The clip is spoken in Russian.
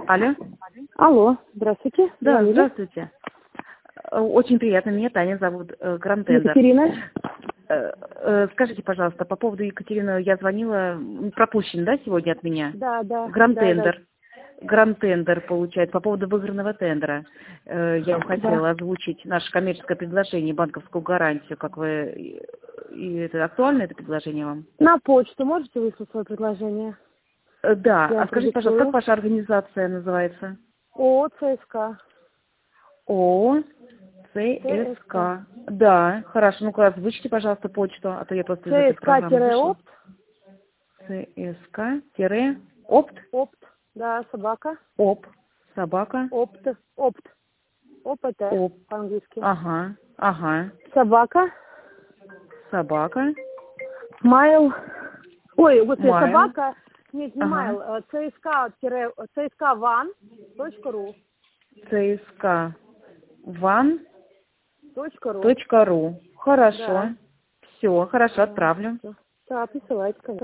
Алло. Алло, здравствуйте. Да, Звонили? здравствуйте. Очень приятно. Меня Таня зовут, Гранд Тендер. Екатерина. Скажите, пожалуйста, по поводу Екатерины я звонила, пропущен, да, сегодня от меня? Да. Гранд Тендер. Гранд Тендер, получается, по поводу выигранного тендера. Я хотела озвучить наше коммерческое предложение, банковскую гарантию. Как вы... И это актуально, это предложение вам? На почту можете выслать свое предложение? Да. Я А скажите, пожалуйста, как ваша организация называется? ООО ЦСК. ООО ЦСК. Да, хорошо. Ну-ка, озвучите, пожалуйста, почту, а то я просто из этой программы вышла. ЦСК-опт. Опт, да, собака. Собака. Опт. ОПТ по-английски. Ага. Собака. Майл. Собака. Нет, не майл. CSK-van.ru. CSK-van.ru. Хорошо. Да. Все, хорошо, отправлю. Да, присылайте, конечно.